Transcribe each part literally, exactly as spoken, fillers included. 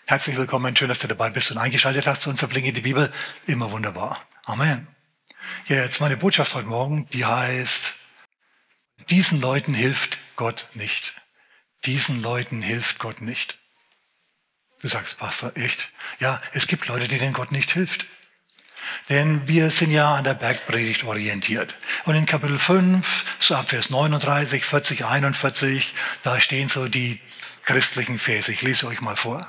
Herzlich willkommen, schön, dass du dabei bist und eingeschaltet hast zu unserer Blick in die Bibel. Immer wunderbar. Amen. Ja, jetzt meine Botschaft heute Morgen, die heißt, diesen Leuten hilft Gott nicht. Diesen Leuten hilft Gott nicht. Du sagst, Pastor, echt? Ja, es gibt Leute, denen Gott nicht hilft. Denn wir sind ja an der Bergpredigt orientiert. Und in Kapitel fünf, so ab Vers neununddreißig, vierzig, einundvierzig, da stehen so die christlichen Verse. Ich lese euch mal vor.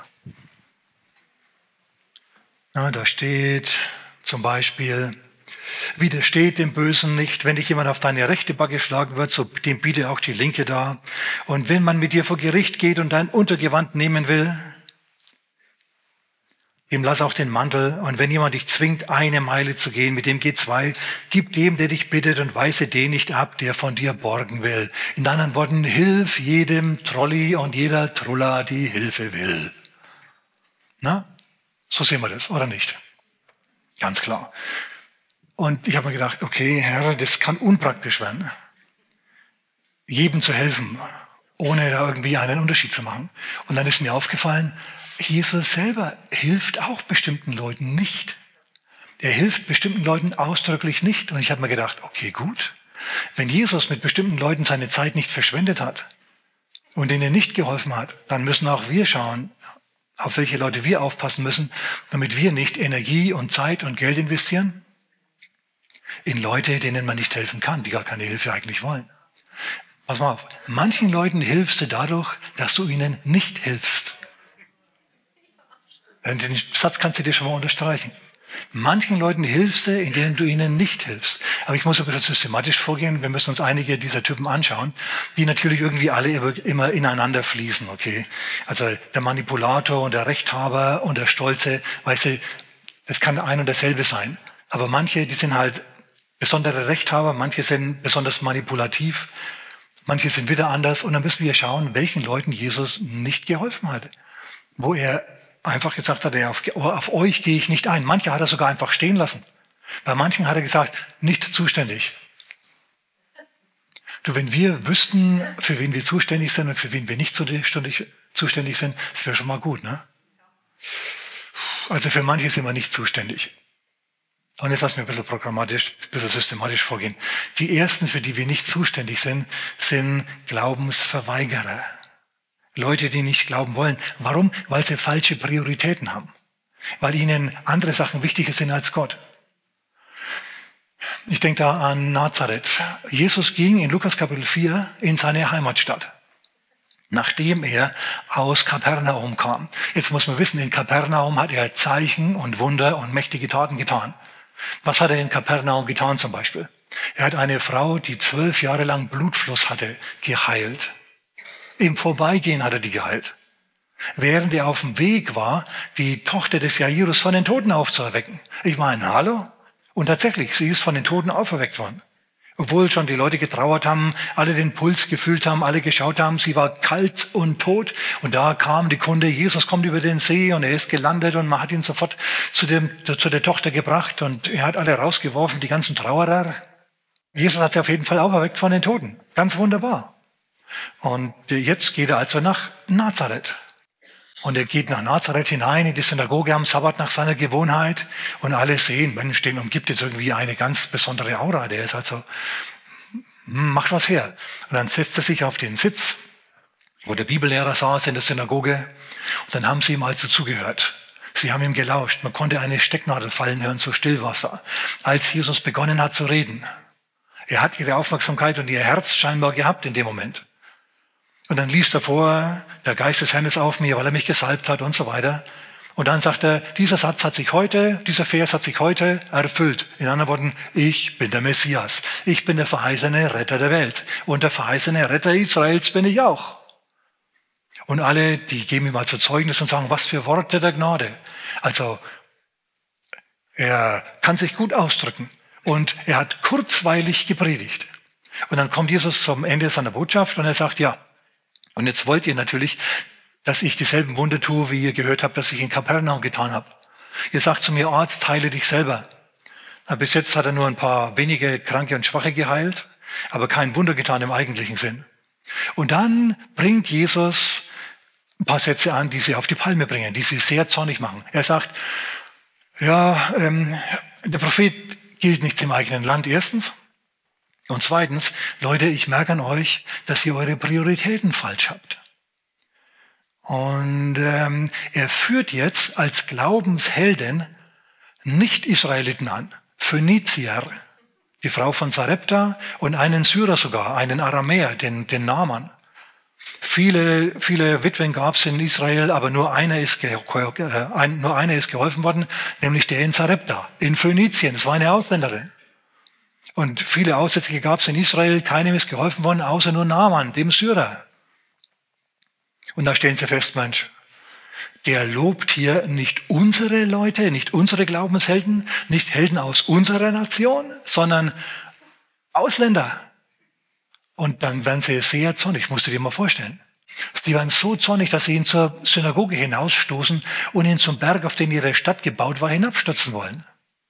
Ja, da steht zum Beispiel, widersteht dem Bösen nicht, wenn dich jemand auf deine rechte Backe schlagen wird, so dem biete auch die linke dar. Und wenn man mit dir vor Gericht geht und dein Untergewand nehmen will, ihm lass auch den Mantel. Und wenn jemand dich zwingt, eine Meile zu gehen, mit dem geh zwei. Gib dem, der dich bittet, und weise den nicht ab, der von dir borgen will. In anderen Worten, hilf jedem Trolli und jeder Trulla, die Hilfe will. Na, so sehen wir das, oder nicht? Ganz klar. Und ich habe mir gedacht, okay, Herr, das kann unpraktisch werden. Jedem zu helfen, ohne da irgendwie einen Unterschied zu machen. Und dann ist mir aufgefallen, Jesus selber hilft auch bestimmten Leuten nicht. Er hilft bestimmten Leuten ausdrücklich nicht. Und ich habe mir gedacht, okay, gut. Wenn Jesus mit bestimmten Leuten seine Zeit nicht verschwendet hat und denen nicht geholfen hat, dann müssen auch wir schauen, auf welche Leute wir aufpassen müssen, damit wir nicht Energie und Zeit und Geld investieren in Leute, denen man nicht helfen kann, die gar keine Hilfe eigentlich wollen. Pass mal auf, manchen Leuten hilfst du dadurch, dass du ihnen nicht hilfst. Den Satz kannst du dir schon mal unterstreichen. Manchen Leuten hilfst du, indem du ihnen nicht hilfst. Aber ich muss ein bisschen systematisch vorgehen. Wir müssen uns einige dieser Typen anschauen, die natürlich irgendwie alle immer ineinander fließen. Okay, also der Manipulator und der Rechthaber und der Stolze, weißt du, das kann ein und dasselbe sein. Aber manche, die sind halt besondere Rechthaber, manche sind besonders manipulativ, manche sind wieder anders. Und dann müssen wir schauen, welchen Leuten Jesus nicht geholfen hat, wo er einfach gesagt hat, er, auf, auf euch gehe ich nicht ein. Manche hat er sogar einfach stehen lassen. Bei manchen hat er gesagt, nicht zuständig. Du, wenn wir wüssten, für wen wir zuständig sind und für wen wir nicht zuständig sind, das wäre schon mal gut, ne? Also für manche sind wir nicht zuständig. Und jetzt lassen wir ein bisschen programmatisch, ein bisschen systematisch vorgehen. Die ersten, für die wir nicht zuständig sind, sind Glaubensverweigerer. Leute, die nicht glauben wollen. Warum? Weil sie falsche Prioritäten haben. Weil ihnen andere Sachen wichtiger sind als Gott. Ich denke da an Nazareth. Jesus ging in Lukas Kapitel vier in seine Heimatstadt, nachdem er aus Kapernaum kam. Jetzt muss man wissen, in Kapernaum hat er Zeichen und Wunder und mächtige Taten getan. Was hat er in Kapernaum getan zum Beispiel? Er hat eine Frau, die zwölf Jahre lang Blutfluss hatte, geheilt. Im Vorbeigehen hat er die geheilt. Während er auf dem Weg war, die Tochter des Jairus von den Toten aufzuerwecken. Ich meine, hallo? Und tatsächlich, sie ist von den Toten auferweckt worden. Obwohl schon die Leute getrauert haben, alle den Puls gefühlt haben, alle geschaut haben, sie war kalt und tot. Und da kam die Kunde, Jesus kommt über den See und er ist gelandet und man hat ihn sofort zu, dem, zu der Tochter gebracht und er hat alle rausgeworfen, die ganzen Trauerer. Jesus hat sie auf jeden Fall auferweckt von den Toten. Ganz wunderbar. Und jetzt geht er also nach Nazareth. Und er geht nach Nazareth hinein in die Synagoge am Sabbat nach seiner Gewohnheit. Und alle sehen, Mensch, den umgibt jetzt irgendwie eine ganz besondere Aura. Der ist also, macht was her. Und dann setzt er sich auf den Sitz, wo der Bibellehrer saß in der Synagoge. Und dann haben sie ihm also zugehört. Sie haben ihm gelauscht. Man konnte eine Stecknadel fallen hören, so Stillwasser, als Jesus begonnen hat zu reden. Er hat ihre Aufmerksamkeit und ihr Herz scheinbar gehabt in dem Moment. Und dann liest er vor, der Geist des Herrn ist auf mir, weil er mich gesalbt hat und so weiter. Und dann sagt er, dieser Satz hat sich heute, dieser Vers hat sich heute erfüllt. In anderen Worten, ich bin der Messias. Ich bin der verheißene Retter der Welt. Und der verheißene Retter Israels bin ich auch. Und alle, die geben ihm also Zeugnis und sagen, was für Worte der Gnade. Also, er kann sich gut ausdrücken. Und er hat kurzweilig gepredigt. Und dann kommt Jesus zum Ende seiner Botschaft und er sagt, ja, und jetzt wollt ihr natürlich, dass ich dieselben Wunder tue, wie ihr gehört habt, dass ich in Kapernaum getan habe. Ihr sagt zu mir, Arzt, heile dich selber. Na, bis jetzt hat er nur ein paar wenige Kranke und Schwache geheilt, aber kein Wunder getan im eigentlichen Sinn. Und dann bringt Jesus ein paar Sätze an, die sie auf die Palme bringen, die sie sehr zornig machen. Er sagt, ja, ähm, der Prophet gilt nicht im eigenen Land, erstens. Und zweitens, Leute, ich merke an euch, dass ihr eure Prioritäten falsch habt. Und ähm, er führt jetzt als Glaubenshelden Nicht-Israeliten an, Phönizier, die Frau von Sarepta und einen Syrer sogar, einen Aramäer, den, den Naaman. Viele, viele Witwen gab es in Israel, aber nur einer ist, ge, äh, ein, nur einer ist geholfen worden, nämlich der in Sarepta, in Phönizien. Das war eine Ausländerin. Und viele Aussätzige gab es in Israel, keinem ist geholfen worden, außer nur Naaman, dem Syrer. Und da stellen sie fest, Mensch, der lobt hier nicht unsere Leute, nicht unsere Glaubenshelden, nicht Helden aus unserer Nation, sondern Ausländer. Und dann werden sie sehr zornig, musst du dir mal vorstellen. Die waren so zornig, dass sie ihn zur Synagoge hinausstoßen und ihn zum Berg, auf den ihre Stadt gebaut war, hinabstürzen wollen.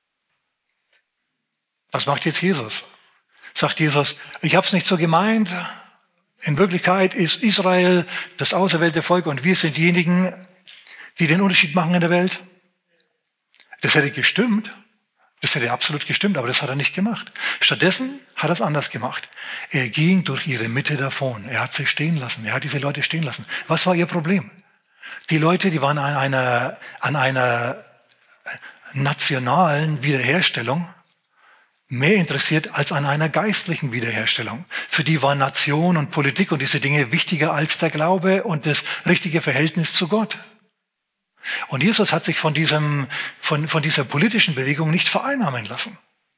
Was macht jetzt Jesus? Sagt Jesus, ich habe es nicht so gemeint. In Wirklichkeit ist Israel das auserwählte Volk und wir sind diejenigen, die den Unterschied machen in der Welt. Das hätte gestimmt. Das hätte absolut gestimmt, aber das hat er nicht gemacht. Stattdessen hat er es anders gemacht. Er ging durch ihre Mitte davon. Er hat sie stehen lassen. Er hat diese Leute stehen lassen. Was war ihr Problem? Die Leute, die waren an einer, an einer nationalen Wiederherstellung mehr interessiert als an einer geistlichen Wiederherstellung. Für die war Nation und Politik und diese Dinge wichtiger als der Glaube und das richtige Verhältnis zu Gott. Und Jesus hat sich von, diesem, von, von dieser politischen Bewegung nicht vereinnahmen lassen.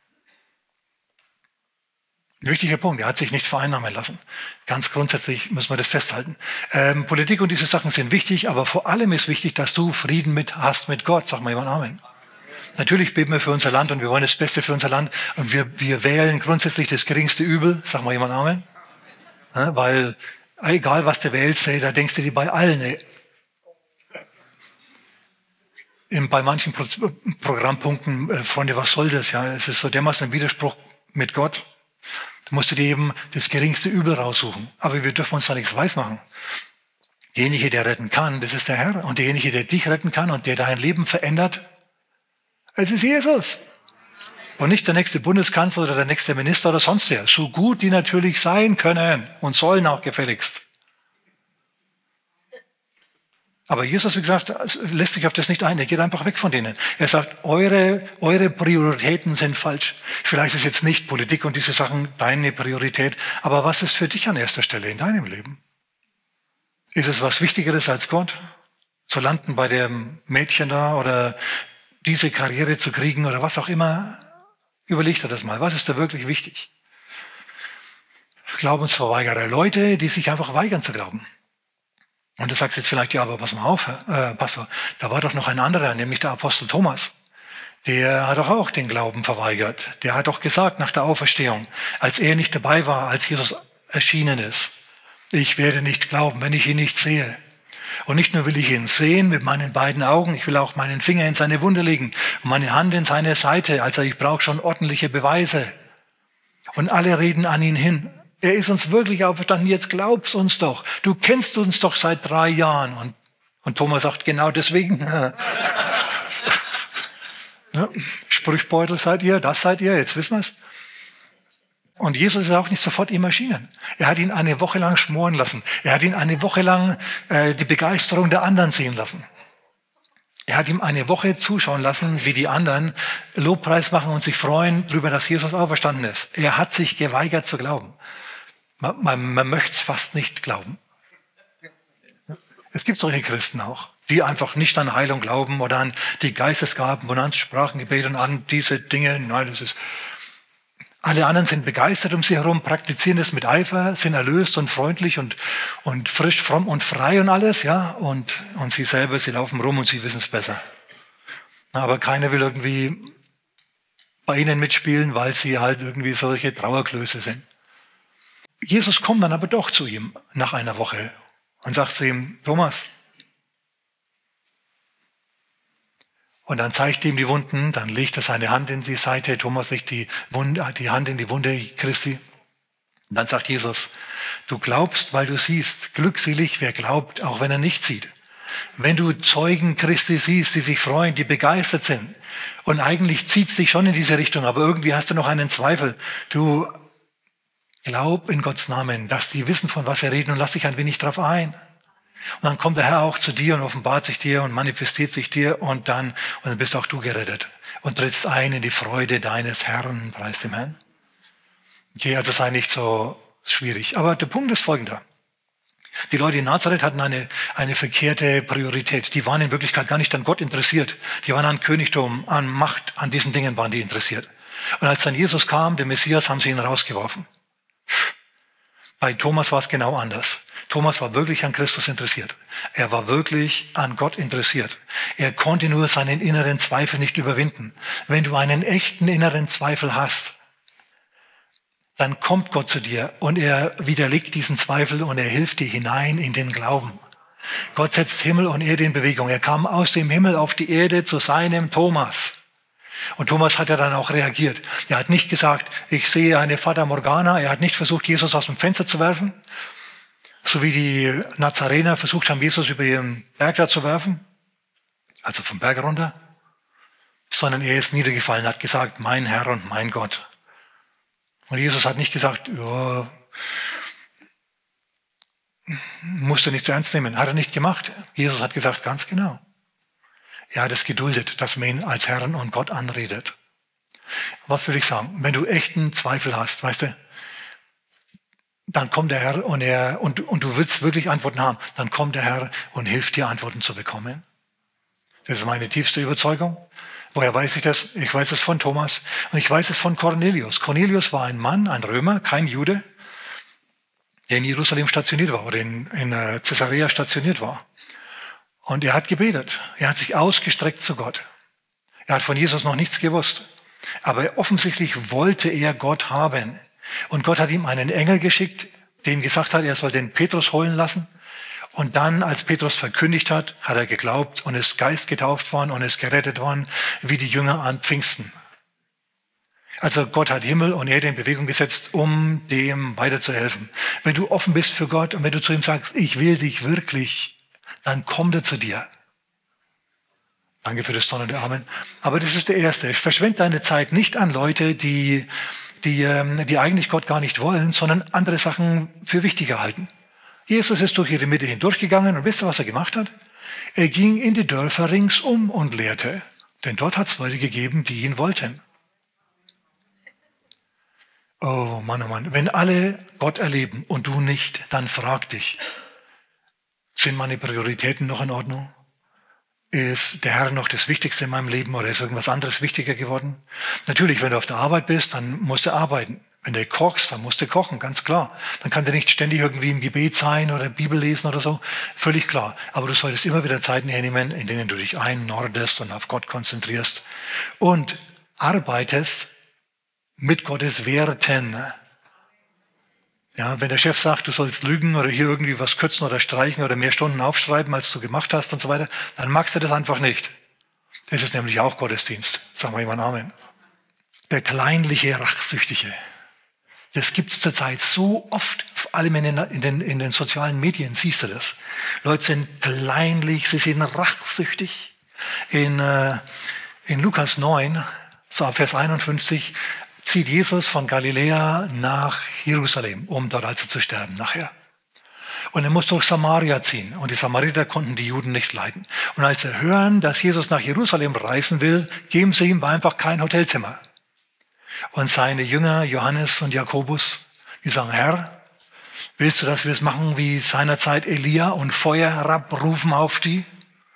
Ein wichtiger Punkt, er hat sich nicht vereinnahmen lassen. Ganz grundsätzlich müssen wir das festhalten. Ähm, Politik und diese Sachen sind wichtig, aber vor allem ist wichtig, dass du Frieden mit hast mit Gott. Sag mal jemand Amen. Natürlich beten wir für unser Land und wir wollen das Beste für unser Land und wir, wir wählen grundsätzlich das geringste Übel. Sag mal jemand Amen. Ja, weil egal was du wählst, da denkst du dir bei allen, ey, In, bei manchen Pro Programmpunkten, äh, Freunde, was soll das? Ja, es ist so dermaßen ein Widerspruch mit Gott. Da musst du dir eben das geringste Übel raussuchen. Aber wir dürfen uns da nichts weismachen. Derjenige, der retten kann, das ist der Herr. Und derjenige, der dich retten kann und der dein Leben verändert, es ist Jesus. Und nicht der nächste Bundeskanzler oder der nächste Minister oder sonst wer. So gut die natürlich sein können und sollen auch gefälligst. Aber Jesus, wie gesagt, lässt sich auf das nicht ein. Er geht einfach weg von denen. Er sagt, eure, eure Prioritäten sind falsch. Vielleicht ist jetzt nicht Politik und diese Sachen deine Priorität. Aber was ist für dich an erster Stelle in deinem Leben? Ist es was Wichtigeres als Gott? Zu landen bei dem Mädchen da oder diese Karriere zu kriegen oder was auch immer? Überleg dir das mal. Was ist da wirklich wichtig? Glaubensverweigerer. Leute, die sich einfach weigern zu glauben. Und du sagst jetzt vielleicht, ja, aber pass mal auf, äh, Pastor, da war doch noch ein anderer, nämlich der Apostel Thomas. Der hat doch auch den Glauben verweigert. Der hat doch gesagt nach der Auferstehung, als er nicht dabei war, als Jesus erschienen ist, ich werde nicht glauben, wenn ich ihn nicht sehe. Und nicht nur will ich ihn sehen mit meinen beiden Augen, ich will auch meinen Finger in seine Wunde legen und meine Hand in seine Seite. Also ich brauche schon ordentliche Beweise. Und alle reden an ihn hin. Er ist uns wirklich auferstanden, jetzt glaub's uns doch. Du kennst uns doch seit drei Jahren. Und, und Thomas sagt, genau deswegen. Ne? Sprüchbeutel seid ihr, das seid ihr, jetzt wissen wir's. Und Jesus ist auch nicht sofort ihm erschienen. Er hat ihn eine Woche lang schmoren lassen. Er hat ihn eine Woche lang äh, die Begeisterung der anderen sehen lassen. Er hat ihm eine Woche zuschauen lassen, wie die anderen Lobpreis machen und sich freuen darüber, dass Jesus auferstanden ist. Er hat sich geweigert zu glauben. Man, man, man möchte es fast nicht glauben. Es gibt solche Christen auch, die einfach nicht an Heilung glauben oder an die Geistesgaben und an Sprachengebet und an diese Dinge. Nein, das ist... Alle anderen sind begeistert um sie herum, praktizieren es mit Eifer, sind erlöst und freundlich und, und frisch, fromm und frei und alles, ja. Und, und sie selber, sie laufen rum und sie wissen es besser. Aber keiner will irgendwie bei ihnen mitspielen, weil sie halt irgendwie solche Trauerklöße sind. Jesus kommt dann aber doch zu ihm nach einer Woche und sagt zu ihm, Thomas. Und dann zeigt er ihm die Wunden, dann legt er seine Hand in die Seite, Thomas legt die, Wunde, die Hand in die Wunde Christi. Und dann sagt Jesus, du glaubst, weil du siehst. Glückselig, wer glaubt, auch wenn er nicht sieht. Wenn du Zeugen Christi siehst, die sich freuen, die begeistert sind, und eigentlich zieht es dich schon in diese Richtung, aber irgendwie hast du noch einen Zweifel. Du glaub in Gottes Namen, dass die wissen, von was sie reden, und lass dich ein wenig drauf ein. Und dann kommt der Herr auch zu dir und offenbart sich dir und manifestiert sich dir, und dann, und dann bist auch du gerettet und trittst ein in die Freude deines Herrn, preis dem Herrn. Okay, also sei nicht so schwierig. Aber der Punkt ist folgender. Die Leute in Nazareth hatten eine, eine verkehrte Priorität. Die waren in Wirklichkeit gar nicht an Gott interessiert. Die waren an Königtum, an Macht, an diesen Dingen waren die interessiert. Und als dann Jesus kam, der Messias, haben sie ihn rausgeworfen. Bei Thomas war es genau anders. Thomas war wirklich an Christus interessiert. Er war wirklich an Gott interessiert. Er konnte nur seinen inneren Zweifel nicht überwinden. Wenn du einen echten inneren Zweifel hast, dann kommt Gott zu dir und er widerlegt diesen Zweifel und er hilft dir hinein in den Glauben. Gott setzt Himmel und Erde in Bewegung. Er kam aus dem Himmel auf die Erde zu seinem Thomas. Und Thomas hat ja dann auch reagiert. Er hat nicht gesagt, ich sehe eine Fata Morgana. Er hat nicht versucht, Jesus aus dem Fenster zu werfen, so wie die Nazarener versucht haben, Jesus über ihren Berg da zu werfen, also vom Berg runter, sondern er ist niedergefallen, hat gesagt, mein Herr und mein Gott. Und Jesus hat nicht gesagt, ja, musst du nicht zu ernst nehmen. Hat er nicht gemacht. Jesus hat gesagt, ganz genau. Er hat es geduldet, dass man ihn als Herrn und Gott anredet. Was will ich sagen? Wenn du echten Zweifel hast, weißt du, dann kommt der Herr und er, und, und du willst wirklich Antworten haben, dann kommt der Herr und hilft dir, Antworten zu bekommen. Das ist meine tiefste Überzeugung. Woher weiß ich das? Ich weiß es von Thomas und ich weiß es von Cornelius. Cornelius war ein Mann, ein Römer, kein Jude, der in Jerusalem stationiert war oder in, in Caesarea stationiert war. Und er hat gebetet. Er hat sich ausgestreckt zu Gott. Er hat von Jesus noch nichts gewusst. Aber offensichtlich wollte er Gott haben. Und Gott hat ihm einen Engel geschickt, dem gesagt hat, er soll den Petrus holen lassen. Und dann, als Petrus verkündigt hat, hat er geglaubt und ist geistgetauft worden und ist gerettet worden, wie die Jünger an Pfingsten. Also Gott hat Himmel und Erde in Bewegung gesetzt, um dem weiterzuhelfen. Wenn du offen bist für Gott und wenn du zu ihm sagst, ich will dich wirklich, dann kommt er zu dir. Danke für das donnernde Amen. Aber das ist der Erste. Verschwende deine Zeit nicht an Leute, die, die, die eigentlich Gott gar nicht wollen, sondern andere Sachen für wichtiger halten. Jesus ist durch ihre Mitte hindurchgegangen und wisst ihr, was er gemacht hat? Er ging in die Dörfer ringsum und lehrte, denn dort hat es Leute gegeben, die ihn wollten. Oh Mann, oh Mann, wenn alle Gott erleben und du nicht, dann frag dich, sind meine Prioritäten noch in Ordnung? Ist der Herr noch das Wichtigste in meinem Leben oder ist irgendwas anderes wichtiger geworden? Natürlich, wenn du auf der Arbeit bist, dann musst du arbeiten. Wenn du kochst, dann musst du kochen, ganz klar. Dann kann der nicht ständig irgendwie im Gebet sein oder Bibel lesen oder so. Völlig klar. Aber du solltest immer wieder Zeiten hernehmen, in denen du dich einnordest und auf Gott konzentrierst und arbeitest mit Gottes Werten. Ja, wenn der Chef sagt, du sollst lügen oder hier irgendwie was kürzen oder streichen oder mehr Stunden aufschreiben, als du gemacht hast und so weiter, dann magst du das einfach nicht. Das ist nämlich auch Gottesdienst. Sagen wir jemand Amen. Der kleinliche, rachsüchtige. Das gibt's zurzeit so oft, vor allem in den, in, den, in den sozialen Medien siehst du das. Leute sind kleinlich, sie sind rachsüchtig. In, äh, in Lukas neun, so ab Vers einundfünfzig, zieht Jesus von Galiläa nach Jerusalem, um dort also zu sterben nachher. Und er muss durch Samaria ziehen. Und die Samariter konnten die Juden nicht leiden. Und als sie hören, dass Jesus nach Jerusalem reisen will, geben sie ihm einfach kein Hotelzimmer. Und seine Jünger, Johannes und Jakobus, die sagen, Herr, willst du, dass wir es machen wie seinerzeit Elia und Feuer herabrufen auf die?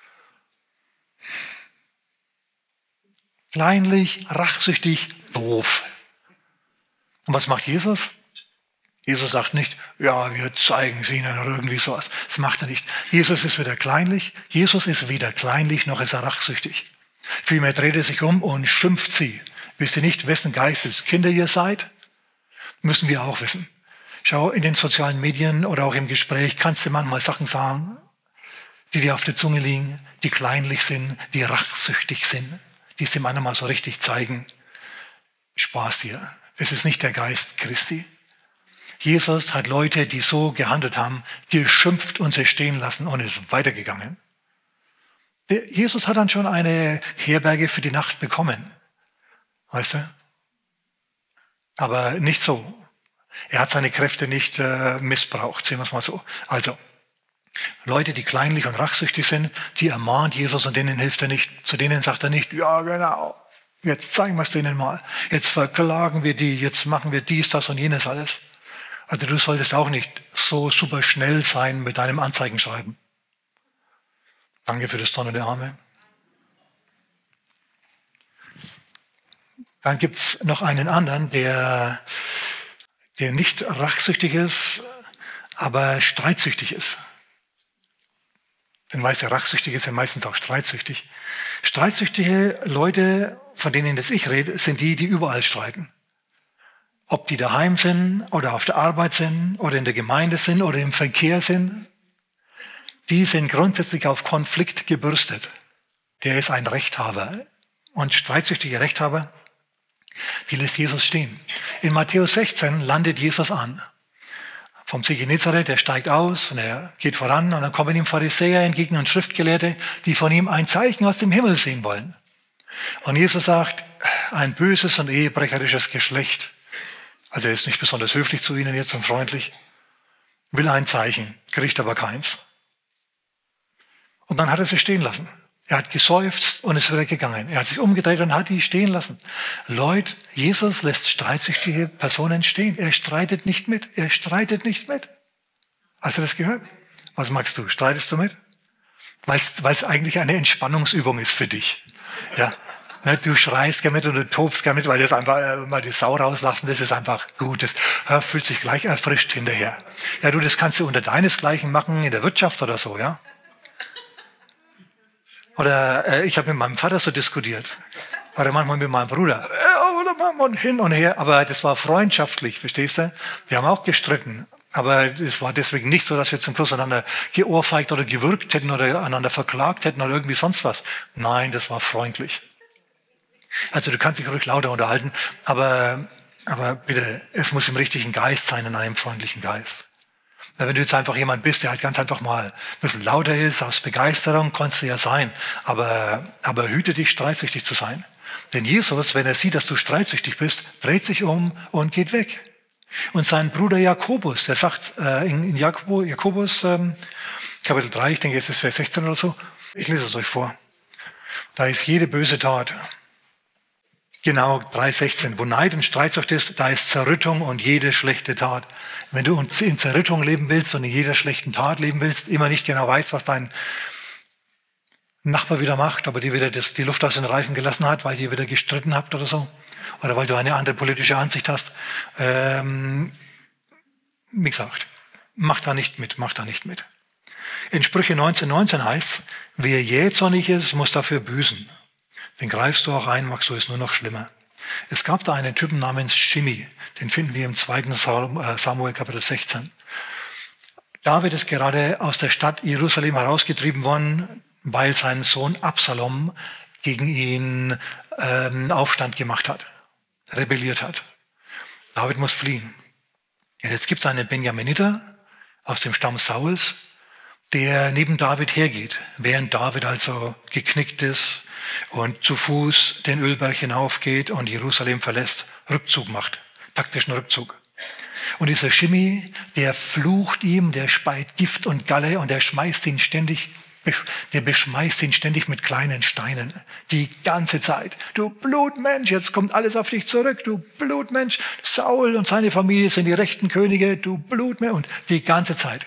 Kleinlich, rachsüchtig, doof. Und was macht Jesus? Jesus sagt nicht, ja, wir zeigen es ihnen oder irgendwie sowas. Das macht er nicht. Jesus ist weder kleinlich, Jesus ist weder kleinlich noch ist er rachsüchtig. Vielmehr dreht er sich um und schimpft sie. Wisst ihr nicht, wessen Geistes Kinder ihr seid? Müssen wir auch wissen. Schau, in den sozialen Medien oder auch im Gespräch kannst du manchmal Sachen sagen, die dir auf der Zunge liegen, die kleinlich sind, die rachsüchtig sind, die es dem anderen mal so richtig zeigen. Spaß dir. Es ist nicht der Geist Christi. Jesus hat Leute, die so gehandelt haben, geschimpft und sie stehen lassen und ist weitergegangen. Der Jesus hat dann schon eine Herberge für die Nacht bekommen. Weißt du? Aber nicht so. Er hat seine Kräfte nicht äh, missbraucht, sehen wir es mal so. Also, Leute, die kleinlich und rachsüchtig sind, die ermahnt Jesus und denen hilft er nicht. Zu denen sagt er nicht, ja genau, jetzt zeigen wir es denen mal. Jetzt verklagen wir die, jetzt machen wir dies, das und jenes alles. Also du solltest auch nicht so super schnell sein mit deinem Anzeigenschreiben. Danke für das Donner der Arme. Dann gibt es noch einen anderen, der, der nicht rachsüchtig ist, aber streitsüchtig ist. Denn weißt du, rachsüchtig ist ja meistens auch streitsüchtig. Streitsüchtige Leute, von denen das ich rede, sind die, die überall streiten. Ob die daheim sind oder auf der Arbeit sind oder in der Gemeinde sind oder im Verkehr sind, die sind grundsätzlich auf Konflikt gebürstet. Der ist ein Rechthaber. Und streitsüchtige Rechthaber, die lässt Jesus stehen. In Matthäus sechzehn landet Jesus an. Vom See Genezareth, der steigt aus und er geht voran und dann kommen ihm Pharisäer entgegen und Schriftgelehrte, die von ihm ein Zeichen aus dem Himmel sehen wollen. Und Jesus sagt, ein böses und ehebrecherisches Geschlecht, also er ist nicht besonders höflich zu ihnen jetzt und freundlich, will ein Zeichen, kriegt aber keins. Und dann hat er sie stehen lassen. Er hat geseufzt und ist wieder gegangen. Er hat sich umgedreht und hat die stehen lassen. Leute, Jesus lässt streitsüchtige Personen stehen. Er streitet nicht mit. Er streitet nicht mit. Hast du das gehört? Was magst du? Streitest du mit? Weil es eigentlich eine Entspannungsübung ist für dich. Ja. Du schreist gerne mit und du tobst gerne mit, weil das einfach äh, mal die Sau rauslassen, das ist einfach gut. Das äh, fühlt sich gleich erfrischt hinterher. Ja, du, das kannst du unter deinesgleichen machen in der Wirtschaft oder so, ja. Oder äh, ich habe mit meinem Vater so diskutiert. Oder manchmal mit meinem Bruder. Äh, oder manchmal hin und her. Aber das war freundschaftlich, verstehst du? Wir haben auch gestritten. Aber es war deswegen nicht so, dass wir zum Schluss einander geohrfeigt oder gewürgt hätten oder einander verklagt hätten oder irgendwie sonst was. Nein, das war freundlich. Also du kannst dich ruhig lauter unterhalten, aber, aber bitte, es muss im richtigen Geist sein, in einem freundlichen Geist. Wenn du jetzt einfach jemand bist, der halt ganz einfach mal ein bisschen lauter ist, aus Begeisterung, kannst du ja sein. Aber, aber hüte dich, streitsüchtig zu sein. Denn Jesus, wenn er sieht, dass du streitsüchtig bist, dreht sich um und geht weg. Und sein Bruder Jakobus, der sagt äh, in, in Jakob, Jakobus ähm, Kapitel drei, ich denke, jetzt ist Vers sechzehn oder so, ich lese es euch vor. Da ist jede böse Tat. Genau, drei sechzehn. Wo Neid und Streitsucht ist, da ist Zerrüttung und jede schlechte Tat. Wenn du in Zerrüttung leben willst und in jeder schlechten Tat leben willst, immer nicht genau weißt, was dein Nachbar wieder macht, ob er dir wieder das, die Luft aus den Reifen gelassen hat, weil ihr wieder gestritten habt oder so, oder weil du eine andere politische Ansicht hast. Ähm, wie gesagt, mach da nicht mit, mach da nicht mit. In Sprüche neunzehn neunzehn heißt es, wer jähzornig ist, muss dafür büßen. Den greifst du auch ein, machst du es nur noch schlimmer. Es gab da einen Typen namens Shimei, den finden wir im zweiten Samuel Kapitel sechzehn. David ist gerade aus der Stadt Jerusalem herausgetrieben worden, weil sein Sohn Absalom gegen ihn ähm, Aufstand gemacht hat, rebelliert hat. David muss fliehen. Und jetzt gibt es einen Benjaminiter aus dem Stamm Sauls, der neben David hergeht, während David also geknickt ist und zu Fuß den Ölberg hinaufgeht und Jerusalem verlässt, Rückzug macht, taktischen Rückzug. Und dieser Shimei, der flucht ihm, der speit Gift und Galle und der schmeißt ihn ständig, der beschmeißt ihn ständig mit kleinen Steinen. Die ganze Zeit. Du Blutmensch, jetzt kommt alles auf dich zurück. Du Blutmensch, Saul und seine Familie sind die rechten Könige. Du Blutmensch. Und die ganze Zeit.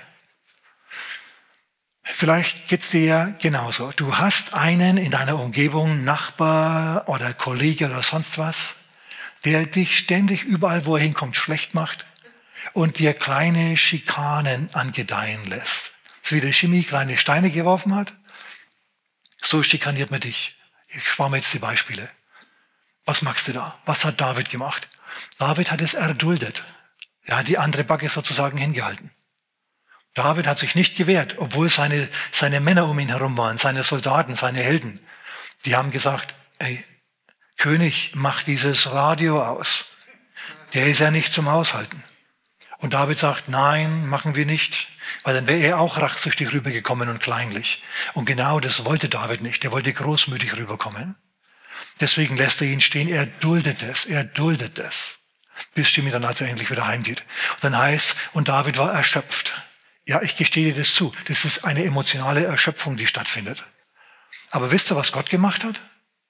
Vielleicht geht's dir ja genauso. Du hast einen in deiner Umgebung, Nachbar oder Kollege oder sonst was, der dich ständig überall, wo er hinkommt, schlecht macht und dir kleine Schikanen angedeihen lässt. So wie der Shimei kleine Steine geworfen hat, so schikaniert man dich. Ich spare mir jetzt die Beispiele. Was magst du da? Was hat David gemacht? David hat es erduldet. Er hat die andere Backe sozusagen hingehalten. David hat sich nicht gewehrt, obwohl seine, seine Männer um ihn herum waren, seine Soldaten, seine Helden. Die haben gesagt, ey, König, mach dieses Radio aus. Der ist ja nicht zum Aushalten. Und David sagt, nein, machen wir nicht, weil dann wäre er auch rachsüchtig rübergekommen und kleinlich. Und genau das wollte David nicht. Er wollte großmütig rüberkommen. Deswegen lässt er ihn stehen. Er duldet es, er duldet es, bis Shimei dann also endlich wieder heimgeht. Und dann heißt, und David war erschöpft. Ja, ich gestehe dir das zu. Das ist eine emotionale Erschöpfung, die stattfindet. Aber wisst ihr, was Gott gemacht hat?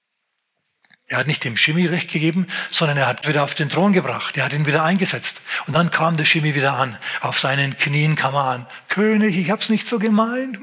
Er hat nicht dem Shimei Recht gegeben, sondern er hat wieder auf den Thron gebracht. Er hat ihn wieder eingesetzt. Und dann kam der Shimei wieder an. Auf seinen Knien kam er an. König, ich hab's nicht so gemeint.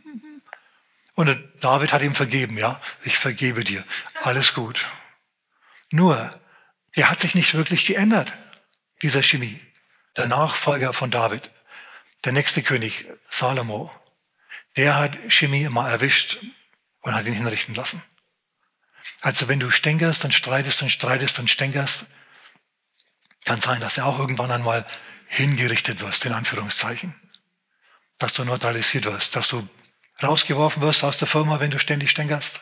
Und David hat ihm vergeben. Ja, ich vergebe dir. Alles gut. Nur, er hat sich nicht wirklich geändert, dieser Shimei. Der Nachfolger von David. Der nächste König, Salomo. Der hat Shimei mal erwischt und hat ihn hinrichten lassen. Also wenn du stänkerst und streitest und streitest und stänkerst, kann sein, dass du auch irgendwann einmal hingerichtet wirst, in Anführungszeichen. Dass du neutralisiert wirst, dass du rausgeworfen wirst aus der Firma, wenn du ständig stänkerst.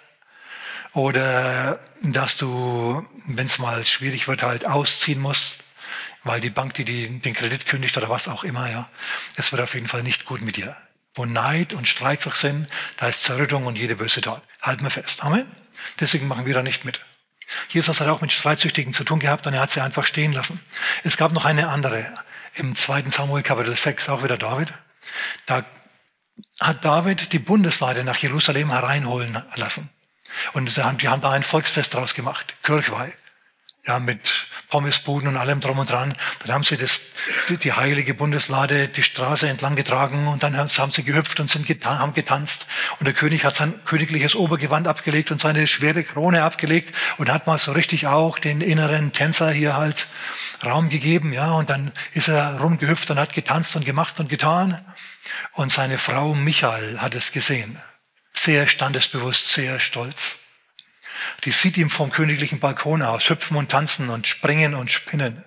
Oder dass du, wenn es mal schwierig wird, halt ausziehen musst, weil die Bank, die, die den Kredit kündigt oder was auch immer, ja, es wird auf jeden Fall nicht gut mit dir. Wo Neid und Streitsucht sind, da ist Zerrüttung und jede böse Tat. Halten wir fest. Amen. Deswegen machen wir da nicht mit. Jesus hat auch mit Streitsüchtigen zu tun gehabt und er hat sie einfach stehen lassen. Es gab noch eine andere, im zweiten Samuel Kapitel sechs, auch wieder David. Da hat David die Bundeslade nach Jerusalem hereinholen lassen. Und die haben da ein Volksfest draus gemacht, Kirchweih. Ja, mit Pommesbuden und allem drum und dran. Dann haben sie das, die, die heilige Bundeslade die Straße entlang getragen und dann haben sie gehüpft und sind getan, haben getanzt. Und der König hat sein königliches Obergewand abgelegt und seine schwere Krone abgelegt und hat mal so richtig auch den inneren Tänzer hier halt Raum gegeben. Ja, und dann ist er rumgehüpft und hat getanzt und gemacht und getan. Und seine Frau Michael hat es gesehen. Sehr standesbewusst, sehr stolz. Die sieht ihm vom königlichen Balkon aus, hüpfen und tanzen und springen und spinnen.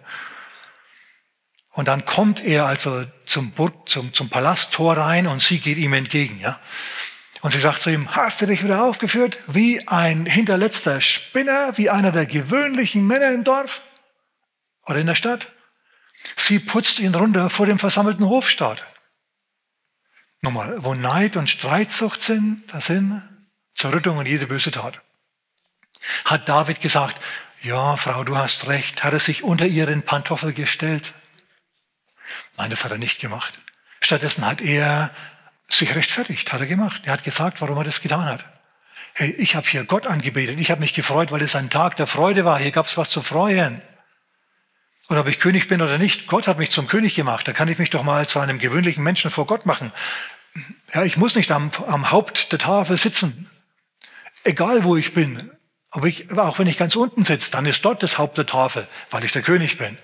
Und dann kommt er also zum Burg, zum, zum Palasttor rein und sie geht ihm entgegen, ja. Und sie sagt zu ihm, hast du dich wieder aufgeführt wie ein hinterletzter Spinner, wie einer der gewöhnlichen Männer im Dorf oder in der Stadt? Sie putzt ihn runter vor dem versammelten Hofstaat. Nochmal, wo Neid und Streitsucht sind, da sind Zerrüttung und jede böse Tat. Hat David gesagt, ja, Frau, du hast recht, hat er sich unter ihren Pantoffel gestellt? Nein, das hat er nicht gemacht. Stattdessen hat er sich rechtfertigt, hat er gemacht. Er hat gesagt, warum er das getan hat. Hey, ich habe hier Gott angebetet, ich habe mich gefreut, weil es ein Tag der Freude war, hier gab es was zu freuen. Und ob ich König bin oder nicht, Gott hat mich zum König gemacht, da kann ich mich doch mal zu einem gewöhnlichen Menschen vor Gott machen. Ja, ich muss nicht am, am Haupt der Tafel sitzen, egal wo ich bin. Aber ich, auch wenn ich ganz unten sitze, dann ist dort das Haupt der Tafel, weil ich der König bin.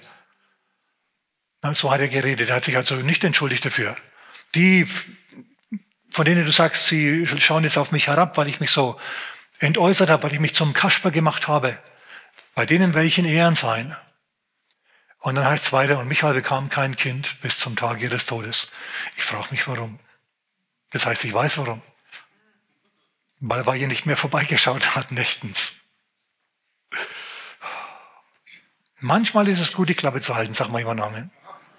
So hat er geredet. Er hat sich also nicht entschuldigt dafür. Die, von denen du sagst, sie schauen jetzt auf mich herab, weil ich mich so entäußert habe, weil ich mich zum Kasper gemacht habe. Bei denen werde ich in Ehren sein. Und dann heißt es weiter, und Michael bekam kein Kind bis zum Tag ihres Todes. Ich frage mich, warum. Das heißt, ich weiß, warum. Weil er ihr nicht mehr vorbeigeschaut hat, nächtens. Manchmal ist es gut, die Klappe zu halten, sag mal jemand Amen.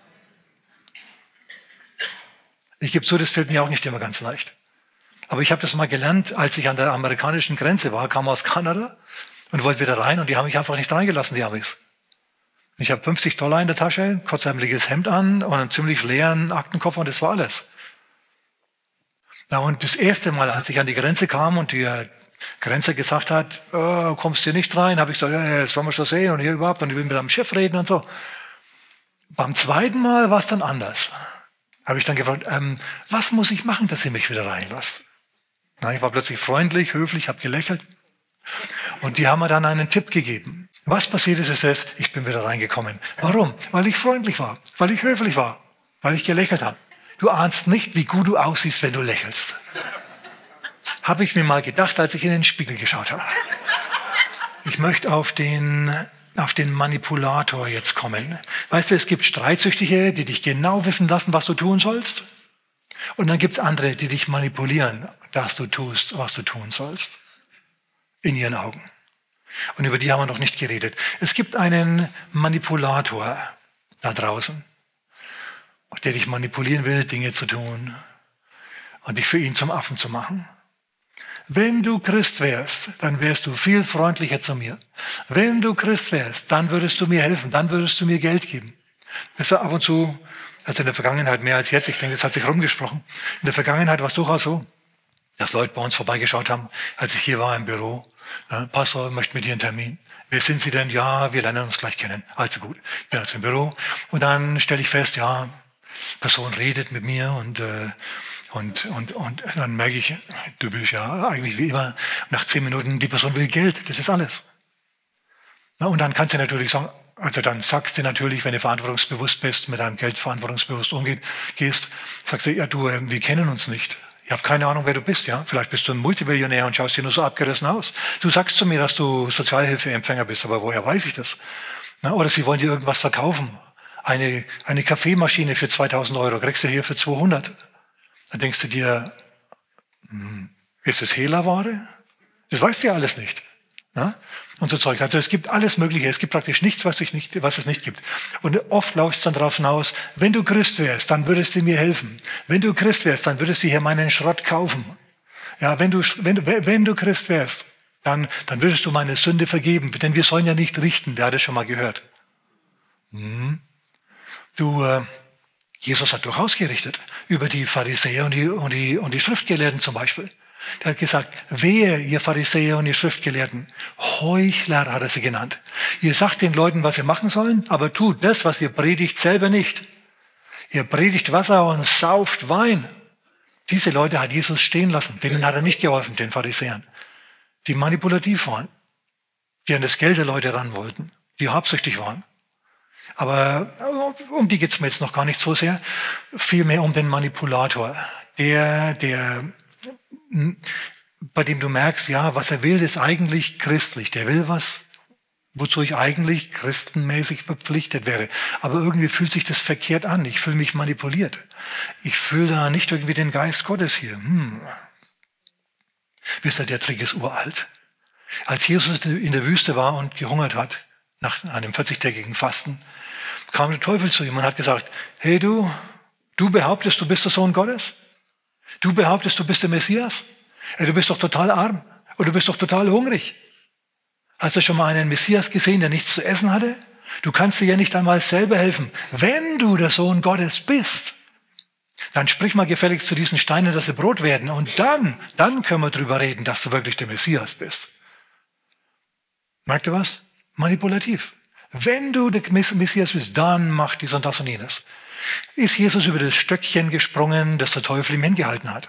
Ich gebe zu, das fällt mir auch nicht immer ganz leicht. Aber ich habe das mal gelernt, als ich an der amerikanischen Grenze war, kam aus Kanada und wollte wieder rein und die haben mich einfach nicht reingelassen, die Amis. Ich habe fünfzig Dollar in der Tasche, kurzärmeliges Hemd an und einen ziemlich leeren Aktenkoffer und das war alles. Na, und das erste Mal, als ich an die Grenze kam und der Grenzer gesagt hat, oh, kommst du hier nicht rein, habe ich gesagt, ja, das wollen wir schon sehen und hier überhaupt und ich will mit einem Chef reden und so. Beim zweiten Mal war es dann anders. Habe ich dann gefragt, ähm, was muss ich machen, dass ihr mich wieder reinlasst? Na, ich war plötzlich freundlich, höflich, habe gelächelt und die haben mir dann einen Tipp gegeben. Was passiert ist, ist es, ich bin wieder reingekommen. Warum? Weil ich freundlich war, weil ich höflich war, weil ich gelächelt habe. Du ahnst nicht, wie gut du aussiehst, wenn du lächelst. Habe ich mir mal gedacht, als ich in den Spiegel geschaut habe. Ich möchte auf den, auf den Manipulator jetzt kommen. Weißt du, es gibt Streitsüchtige, die dich genau wissen lassen, was du tun sollst. Und dann gibt es andere, die dich manipulieren, dass du tust, was du tun sollst. In ihren Augen. Und über die haben wir noch nicht geredet. Es gibt einen Manipulator da draußen. der dich manipulieren will, Dinge zu tun und dich für ihn zum Affen zu machen. Wenn du Christ wärst, dann wärst du viel freundlicher zu mir. Wenn du Christ wärst, dann würdest du mir helfen, dann würdest du mir Geld geben. Das war ab und zu, also in der Vergangenheit mehr als jetzt, ich denke, das hat sich rumgesprochen. In der Vergangenheit war es durchaus so, dass Leute bei uns vorbeigeschaut haben, als ich hier war im Büro. Ja, Pastor, ich möchte mit dir einen Termin. Wer sind Sie denn? Ja, wir lernen uns gleich kennen. Also gut, ich bin jetzt im Büro. Und dann stelle ich fest, ja, Person redet mit mir und äh, Und, und, und dann merke ich, typisch ja, eigentlich wie immer, nach zehn Minuten, die Person will Geld, das ist alles. Na, und dann kannst du natürlich sagen, also dann sagst du natürlich, wenn du verantwortungsbewusst bist, mit deinem Geld verantwortungsbewusst umgehst, sagst du, ja du, wir kennen uns nicht. Ich habe keine Ahnung, wer du bist, ja. Vielleicht bist du ein Multimillionär und schaust dir nur so abgerissen aus. Du sagst zu mir, dass du Sozialhilfeempfänger bist, aber woher weiß ich das? Na, oder sie wollen dir irgendwas verkaufen. Eine, eine Kaffeemaschine für zweitausend Euro kriegst du hier für zweihundert. Dann denkst du dir, hm, ist es Hehlerware? Das weißt du ja alles nicht. Ne? Und so Zeug. Also es gibt alles Mögliche. Es gibt praktisch nichts, was, ich nicht, was es nicht gibt. Und oft läuft es dann darauf hinaus, wenn du Christ wärst, dann würdest du mir helfen. Wenn du Christ wärst, dann würdest du hier meinen Schrott kaufen. Ja, wenn du, wenn du, wenn du Christ wärst, dann, dann würdest du meine Sünde vergeben. Denn wir sollen ja nicht richten. Wer hat das schon mal gehört? Hm. Du... Äh, Jesus hat durchaus gerichtet über die Pharisäer und die, und die, und die Schriftgelehrten zum Beispiel. Er hat gesagt, wehe, ihr Pharisäer und ihr Schriftgelehrten, Heuchler hat er sie genannt. Ihr sagt den Leuten, was sie machen sollen, aber tut das, was ihr predigt, selber nicht. Ihr predigt Wasser und sauft Wein. Diese Leute hat Jesus stehen lassen. Denen hat er nicht geholfen, den Pharisäern. Die manipulativ waren, die an das Geld der Leute ran wollten, die habsüchtig waren. Aber um die geht's mir jetzt noch gar nicht so sehr. Vielmehr um den Manipulator, der, der, bei dem du merkst, ja, was er will, ist eigentlich christlich. Der will was, wozu ich eigentlich christenmäßig verpflichtet wäre. Aber irgendwie fühlt sich das verkehrt an. Ich fühle mich manipuliert. Ich fühle da nicht irgendwie den Geist Gottes hier. Hm. Wisst ihr, der Trick ist uralt. Als Jesus in der Wüste war und gehungert hat, nach einem vierzigtägigen Fasten, kam der Teufel zu ihm und hat gesagt, hey du, du behauptest, du bist der Sohn Gottes? Du behauptest, du bist der Messias? Hey, du bist doch total arm und du bist doch total hungrig. Hast du schon mal einen Messias gesehen, der nichts zu essen hatte? Du kannst dir ja nicht einmal selber helfen. Wenn du der Sohn Gottes bist, dann sprich mal gefälligst zu diesen Steinen, dass sie Brot werden. Und dann, dann können wir drüber reden, dass du wirklich der Messias bist. Merkt ihr was? Manipulativ. Wenn du der Messias bist, dann mach dies und das und jenes. Ist Jesus über das Stöckchen gesprungen, das der Teufel ihm hingehalten hat?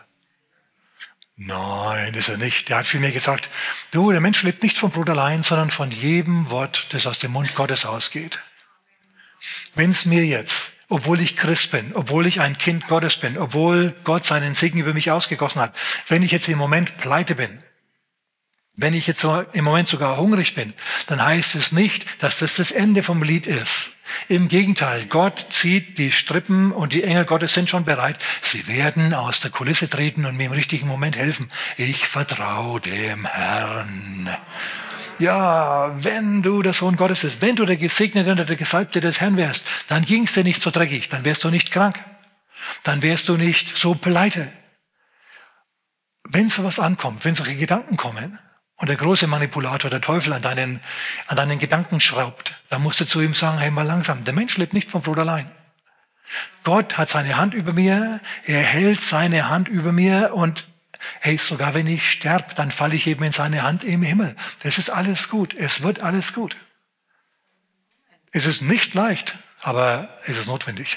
Nein, ist er nicht. Der hat vielmehr gesagt, du, der Mensch lebt nicht vom Brot allein, sondern von jedem Wort, das aus dem Mund Gottes ausgeht. Wenn es mir jetzt, obwohl ich Christ bin, obwohl ich ein Kind Gottes bin, obwohl Gott seinen Segen über mich ausgegossen hat, wenn ich jetzt im Moment pleite bin, wenn ich jetzt so im Moment sogar hungrig bin, dann heißt es nicht, dass das das Ende vom Lied ist. Im Gegenteil, Gott zieht die Strippen und die Engel Gottes sind schon bereit. Sie werden aus der Kulisse treten und mir im richtigen Moment helfen. Ich vertraue dem Herrn. Ja, wenn du der Sohn Gottes bist, wenn du der Gesegnete und der Gesalbte des Herrn wärst, dann ging es dir nicht so dreckig, dann wärst du nicht krank, dann wärst du nicht so pleite. Wenn sowas ankommt, wenn solche Gedanken kommen, und der große Manipulator, der Teufel, an deinen, an deinen Gedanken schraubt, dann musst du zu ihm sagen, hey, mal langsam, der Mensch lebt nicht vom Brot allein. Gott hat seine Hand über mir, er hält seine Hand über mir und hey, sogar wenn ich sterbe, dann falle ich eben in seine Hand im Himmel. Das ist alles gut, es wird alles gut. Es ist nicht leicht, aber es ist notwendig.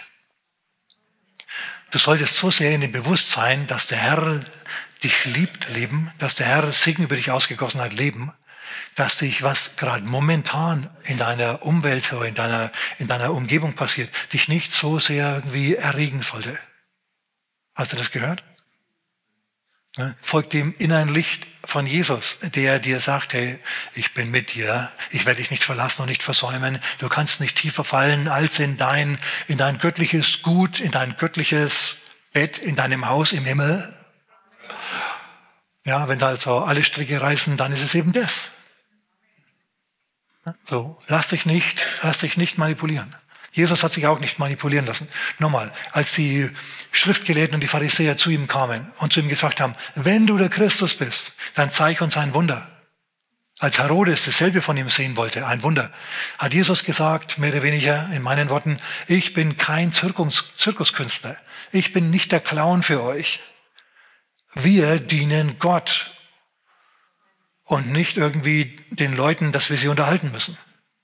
Du solltest so sehr in dem Bewusstsein, dass der Herr dich liebt, leben, dass der Herr Segen über dich ausgegossen hat, leben, dass dich, was gerade momentan in deiner Umwelt, in deiner, in deiner Umgebung passiert, dich nicht so sehr irgendwie erregen sollte. Hast du das gehört? Ne? Folgt dem inneren Licht von Jesus, der dir sagt, hey, ich bin mit dir, ich werde dich nicht verlassen und nicht versäumen, du kannst nicht tiefer fallen als in dein, in dein göttliches Gut, in dein göttliches Bett, in deinem Haus im Himmel. Ja, wenn da also alle Stricke reißen, dann ist es eben das. So, lass dich nicht, lass dich nicht manipulieren. Jesus hat sich auch nicht manipulieren lassen. Nochmal, als die Schriftgelehrten und die Pharisäer zu ihm kamen und zu ihm gesagt haben, wenn du der Christus bist, dann zeig uns ein Wunder. Als Herodes dasselbe von ihm sehen wollte, ein Wunder, hat Jesus gesagt, mehr oder weniger in meinen Worten, ich bin kein Zirkus, Zirkuskünstler. Ich bin nicht der Clown für euch. Wir dienen Gott und nicht irgendwie den Leuten, dass wir sie unterhalten müssen.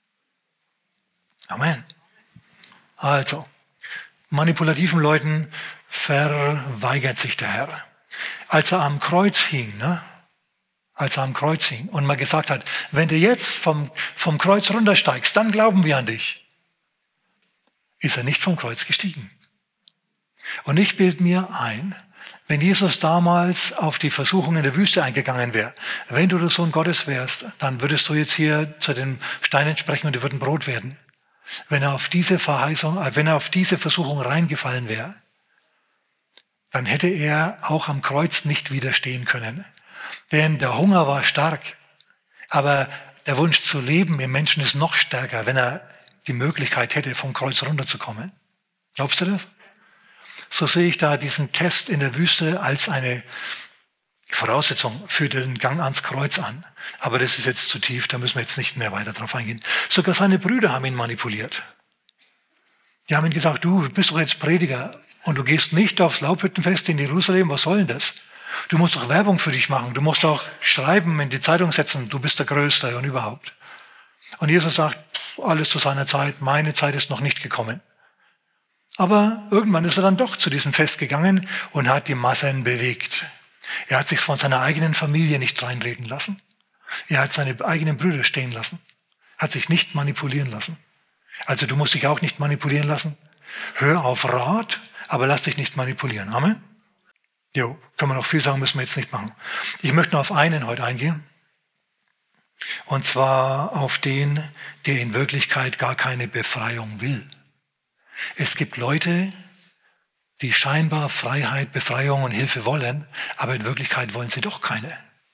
Amen. Also, manipulativen Leuten verweigert sich der Herr. Als er am Kreuz hing, ne? als er am Kreuz hing und mal gesagt hat, wenn du jetzt vom, vom Kreuz runtersteigst, dann glauben wir an dich, ist er nicht vom Kreuz gestiegen. Und ich bilde mir ein, wenn Jesus damals auf die Versuchung in der Wüste eingegangen wäre, wenn du der Sohn Gottes wärst, dann würdest du jetzt hier zu den Steinen sprechen und die würden Brot werden. Wenn er auf diese Verheißung, wenn er auf diese Versuchung reingefallen wäre, dann hätte er auch am Kreuz nicht widerstehen können. Denn der Hunger war stark, aber der Wunsch zu leben im Menschen ist noch stärker, wenn er die Möglichkeit hätte, vom Kreuz runterzukommen. Glaubst du das? So sehe ich da diesen Test in der Wüste als eine Voraussetzung für den Gang ans Kreuz an. Aber das ist jetzt zu tief, da müssen wir jetzt nicht mehr weiter drauf eingehen. Sogar seine Brüder haben ihn manipuliert. Die haben ihm gesagt, du bist doch jetzt Prediger und du gehst nicht aufs Laubhüttenfest in Jerusalem, was soll denn das? Du musst doch Werbung für dich machen, du musst doch schreiben, in die Zeitung setzen, du bist der Größte und überhaupt. Und Jesus sagt, alles zu seiner Zeit, meine Zeit ist noch nicht gekommen. Aber irgendwann ist er dann doch zu diesem Fest gegangen und hat die Massen bewegt. Er hat sich von seiner eigenen Familie nicht reinreden lassen. Er hat seine eigenen Brüder stehen lassen. Hat sich nicht manipulieren lassen. Also du musst dich auch nicht manipulieren lassen. Hör auf Rat, aber lass dich nicht manipulieren. Amen. Jo, können wir noch viel sagen, müssen wir jetzt nicht machen. Ich möchte nur auf einen heute eingehen. Und zwar auf den, der in Wirklichkeit gar keine Befreiung will. Es gibt Leute, die scheinbar Freiheit, Befreiung und Hilfe wollen, aber in Wirklichkeit wollen sie doch keine.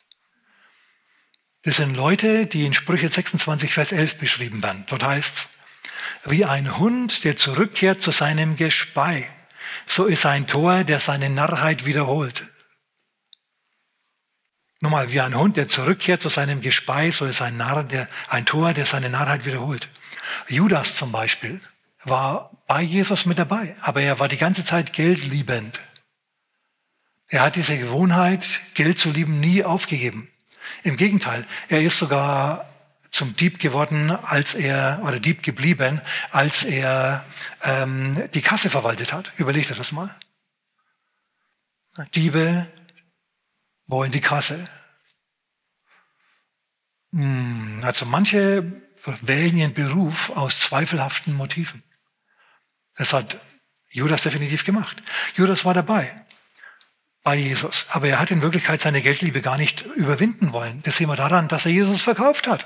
Das sind Leute, die in Sprüche sechsundzwanzig, Vers elf beschrieben werden. Dort heißt es, wie ein Hund, der zurückkehrt zu seinem Gespei, so ist ein Tor, der seine Narrheit wiederholt. Nochmal, wie ein Hund, der zurückkehrt zu seinem Gespei, so ist ein, Narr, der, ein Tor, der seine Narrheit wiederholt. Judas zum Beispiel war bei Jesus mit dabei, aber er war die ganze Zeit geldliebend. Er hat diese Gewohnheit, Geld zu lieben, nie aufgegeben. Im Gegenteil, er ist sogar zum Dieb geworden, als er, oder Dieb geblieben, als er ähm, die Kasse verwaltet hat. Überlegt ihr das mal? Diebe wollen die Kasse. Also manche wählen ihren Beruf aus zweifelhaften Motiven. Das hat Judas definitiv gemacht. Judas war dabei bei Jesus, aber er hat in Wirklichkeit seine Geldliebe gar nicht überwinden wollen. Das sehen wir daran, dass er Jesus verkauft hat.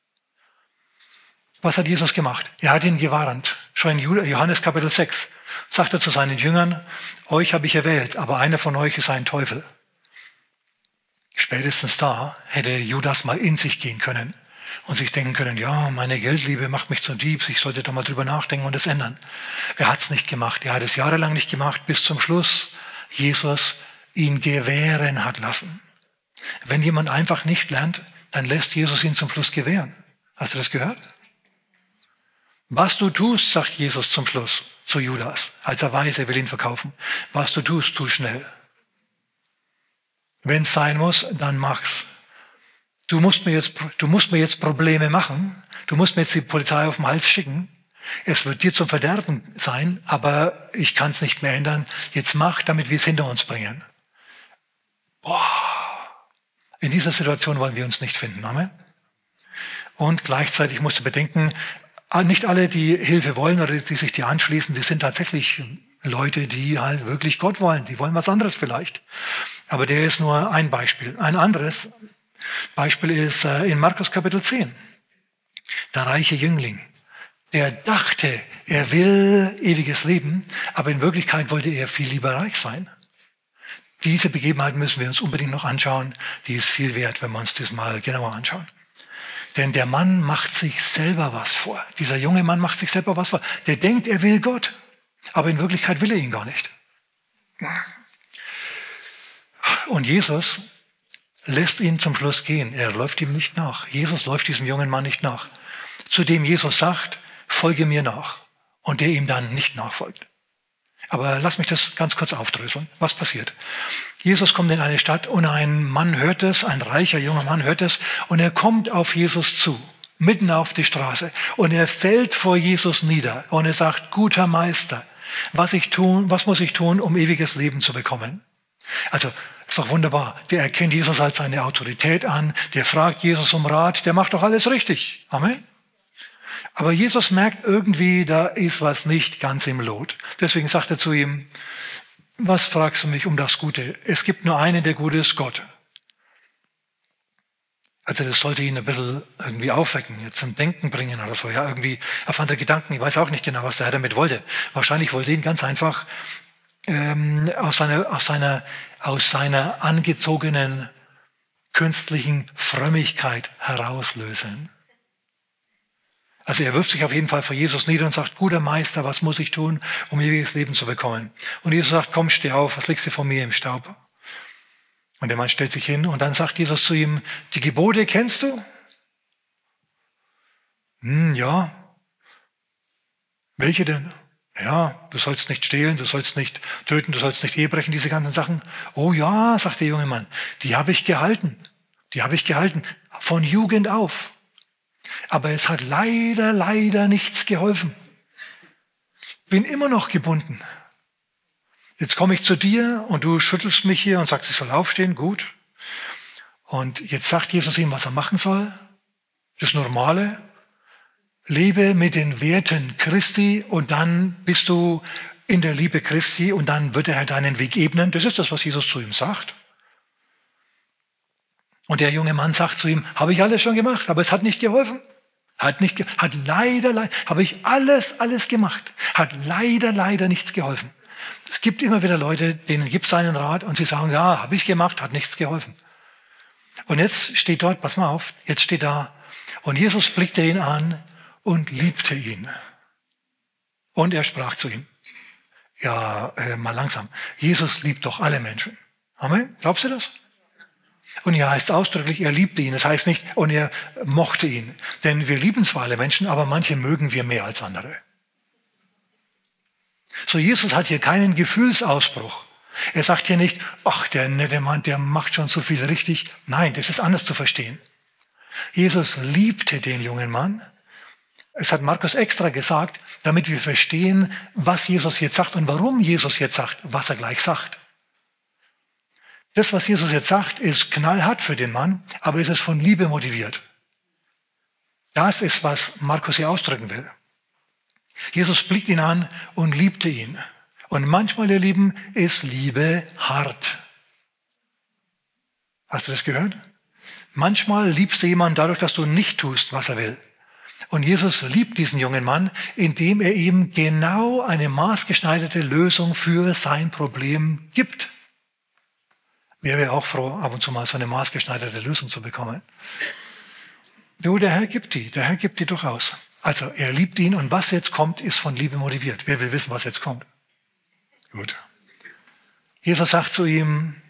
Was hat Jesus gemacht? Er hat ihn gewarnt. Schon in Johannes Kapitel sechs sagt er zu seinen Jüngern, euch habe ich erwählt, aber einer von euch ist ein Teufel. Spätestens da hätte Judas mal in sich gehen können und sich denken können, ja, meine Geldliebe macht mich zum Dieb, ich sollte da mal drüber nachdenken und das ändern. Er hat es nicht gemacht. Er hat es jahrelang nicht gemacht, bis zum Schluss Jesus ihn gewähren hat lassen. Wenn jemand einfach nicht lernt, dann lässt Jesus ihn zum Schluss gewähren. Hast du das gehört? Was du tust, sagt Jesus zum Schluss zu Judas, als er weiß, er will ihn verkaufen. Was du tust, tu schnell. Wenn es sein muss, dann mach's. Du musst mir jetzt, du musst mir jetzt Probleme machen. Du musst mir jetzt die Polizei auf den Hals schicken. Es wird dir zum Verderben sein, aber ich kann es nicht mehr ändern. Jetzt mach, damit wir es hinter uns bringen. Boah. In dieser Situation wollen wir uns nicht finden. Amen. Und gleichzeitig musst du bedenken, nicht alle, die Hilfe wollen oder die sich dir anschließen, die sind tatsächlich Leute, die halt wirklich Gott wollen. Die wollen was anderes vielleicht. Aber der ist nur ein Beispiel. Ein anderes Beispiel ist in Markus Kapitel zehn. Der reiche Jüngling, der dachte, er will ewiges Leben, aber in Wirklichkeit wollte er viel lieber reich sein. Diese Begebenheit müssen wir uns unbedingt noch anschauen. Die ist viel wert, wenn wir uns das mal genauer anschauen. Denn der Mann macht sich selber was vor. Dieser junge Mann macht sich selber was vor. Der denkt, er will Gott. Aber in Wirklichkeit will er ihn gar nicht. Und Jesus lässt ihn zum Schluss gehen. Er läuft ihm nicht nach. Jesus läuft diesem jungen Mann nicht nach. Zu dem Jesus sagt, folge mir nach. Und der ihm dann nicht nachfolgt. Aber lass mich das ganz kurz aufdröseln. Was passiert? Jesus kommt in eine Stadt und ein Mann hört es, ein reicher junger Mann hört es und er kommt auf Jesus zu, mitten auf die Straße. Und er fällt vor Jesus nieder und er sagt, guter Meister, was ich tun, was muss ich tun, um ewiges Leben zu bekommen? Also, ist doch wunderbar. Der erkennt Jesus als seine Autorität an, der fragt Jesus um Rat, der macht doch alles richtig. Amen. Aber Jesus merkt irgendwie, da ist was nicht ganz im Lot. Deswegen sagt er zu ihm, was fragst du mich um das Gute? Es gibt nur einen, der gut ist, Gott. Also das sollte ihn ein bisschen irgendwie aufwecken, jetzt zum Denken bringen oder so. Ja, irgendwie auf andere Gedanken. Ich weiß auch nicht genau, was der Herr damit wollte. Wahrscheinlich wollte ihn ganz einfach ähm, aus seiner, aus seiner, aus seiner angezogenen künstlichen Frömmigkeit herauslösen. Also er wirft sich auf jeden Fall vor Jesus nieder und sagt, guter Meister, was muss ich tun, um ewiges Leben zu bekommen? Und Jesus sagt, komm, steh auf, was legst du vor mir im Staub? Und der Mann stellt sich hin und dann sagt Jesus zu ihm, die Gebote kennst du? Hm, ja. Welche denn? Ja, du sollst nicht stehlen, du sollst nicht töten, du sollst nicht Ehe brechen, diese ganzen Sachen. Oh ja, sagt der junge Mann, die habe ich gehalten. Die habe ich gehalten, von Jugend auf. Aber es hat leider, leider nichts geholfen. Bin immer noch gebunden. Jetzt komme ich zu dir und du schüttelst mich hier und sagst, ich soll aufstehen, gut. Und jetzt sagt Jesus ihm, was er machen soll. Das Normale. Lebe mit den Werten Christi und dann bist du in der Liebe Christi und dann wird er deinen Weg ebnen. Das ist das, was Jesus zu ihm sagt. Und der junge Mann sagt zu ihm, habe ich alles schon gemacht, aber es hat nicht geholfen. Hat nicht, hat leider, leider, habe ich alles, alles gemacht. Hat leider, leider nichts geholfen. Es gibt immer wieder Leute, denen gibt es einen Rat und sie sagen, ja, habe ich gemacht, hat nichts geholfen. Und jetzt steht dort, pass mal auf, jetzt steht da, und Jesus blickte ihn an und liebte ihn. Und er sprach zu ihm, ja, äh, mal langsam, Jesus liebt doch alle Menschen. Amen, glaubst du das? Und hier heißt ausdrücklich, er liebte ihn. Das heißt nicht, und er mochte ihn. Denn wir lieben zwar alle Menschen, aber manche mögen wir mehr als andere. So, Jesus hat hier keinen Gefühlsausbruch. Er sagt hier nicht, ach, der nette Mann, der macht schon so viel richtig. Nein, das ist anders zu verstehen. Jesus liebte den jungen Mann. Es hat Markus extra gesagt, damit wir verstehen, was Jesus jetzt sagt und warum Jesus jetzt sagt, was er gleich sagt. Das, was Jesus jetzt sagt, ist knallhart für den Mann, aber es ist von Liebe motiviert. Das ist, was Markus hier ausdrücken will. Jesus blickt ihn an und liebte ihn. Und manchmal, ihr Lieben, ist Liebe hart. Hast du das gehört? Manchmal liebst du jemanden dadurch, dass du nicht tust, was er will. Und Jesus liebt diesen jungen Mann, indem er ihm genau eine maßgeschneiderte Lösung für sein Problem gibt. Wäre auch froh, ab und zu mal so eine maßgeschneiderte Lösung zu bekommen. Du, der Herr gibt die, der Herr gibt die durchaus. Also er liebt ihn und was jetzt kommt, ist von Liebe motiviert. Wer will wissen, was jetzt kommt? Gut. Jesus sagt zu ihm,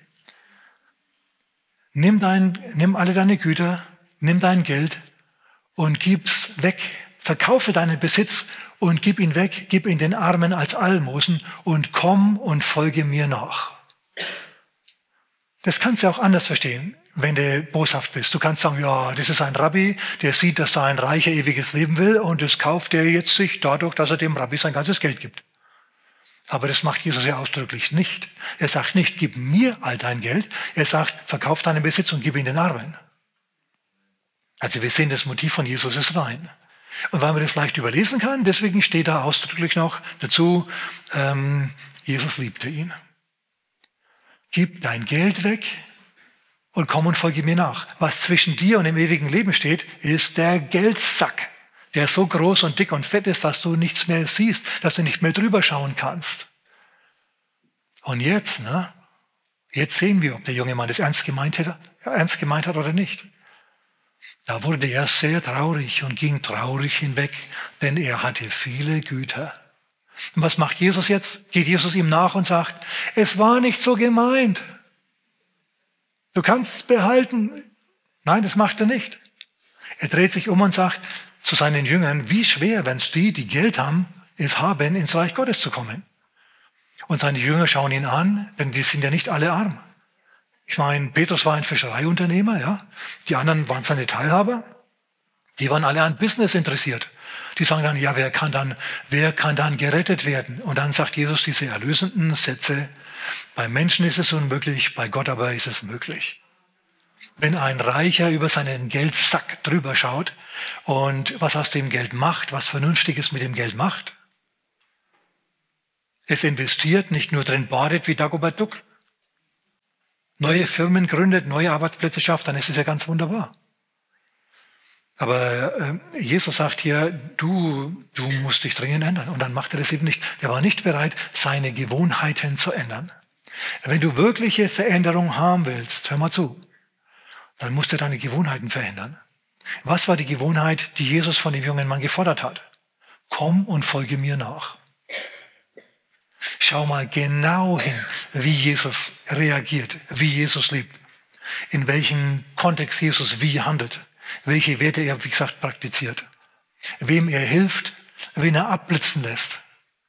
nimm, dein, nimm alle deine Güter, nimm dein Geld und gib's weg. Verkaufe deinen Besitz und gib ihn weg, gib ihn den Armen als Almosen und komm und folge mir nach. Das kannst du auch anders verstehen, wenn du boshaft bist. Du kannst sagen, ja, das ist ein Rabbi, der sieht, dass da ein Reicher ewiges Leben will und das kauft er jetzt sich dadurch, dass er dem Rabbi sein ganzes Geld gibt. Aber das macht Jesus ja ausdrücklich nicht. Er sagt nicht, gib mir all dein Geld. Er sagt, verkauf deinen Besitz und gib ihn den Armen. Also wir sehen, das Motiv von Jesus ist rein. Und weil man das leicht überlesen kann, deswegen steht da ausdrücklich noch dazu, ähm, Jesus liebte ihn. Gib dein Geld weg und komm und folge mir nach. Was zwischen dir und dem ewigen Leben steht, ist der Geldsack, der so groß und dick und fett ist, dass du nichts mehr siehst, dass du nicht mehr drüber schauen kannst. Und jetzt, ne? Jetzt sehen wir, ob der junge Mann das ernst gemeint hat, ernst gemeint hat oder nicht. Da wurde er sehr traurig und ging traurig hinweg, denn er hatte viele Güter. Und was macht Jesus jetzt? Geht Jesus ihm nach und sagt, es war nicht so gemeint. Du kannst es behalten. Nein, das macht er nicht. Er dreht sich um und sagt zu seinen Jüngern, wie schwer, wenn es die, die Geld haben, es haben, ins Reich Gottes zu kommen. Und seine Jünger schauen ihn an, denn die sind ja nicht alle arm. Ich meine, Petrus war ein Fischereiunternehmer, ja. Die anderen waren seine Teilhaber. Die waren alle an Business interessiert. Die sagen dann, ja, wer kann dann, wer kann dann gerettet werden? Und dann sagt Jesus diese erlösenden Sätze, bei Menschen ist es unmöglich, bei Gott aber ist es möglich. Wenn ein Reicher über seinen Geldsack drüber schaut und was aus dem Geld macht, was Vernünftiges mit dem Geld macht, es investiert, nicht nur drin badet wie Dagobert Duck, neue Firmen gründet, neue Arbeitsplätze schafft, dann ist es ja ganz wunderbar. Aber äh, Jesus sagt hier, du, du musst dich dringend ändern. Und dann macht er das eben nicht. Er war nicht bereit, seine Gewohnheiten zu ändern. Wenn du wirkliche Veränderung haben willst, hör mal zu, dann musst du deine Gewohnheiten verändern. Was war die Gewohnheit, die Jesus von dem jungen Mann gefordert hat? Komm und folge mir nach. Schau mal genau hin, wie Jesus reagiert, wie Jesus liebt, in welchem Kontext Jesus wie handelt, welche Werte er, wie gesagt, praktiziert, wem er hilft, wen er abblitzen lässt.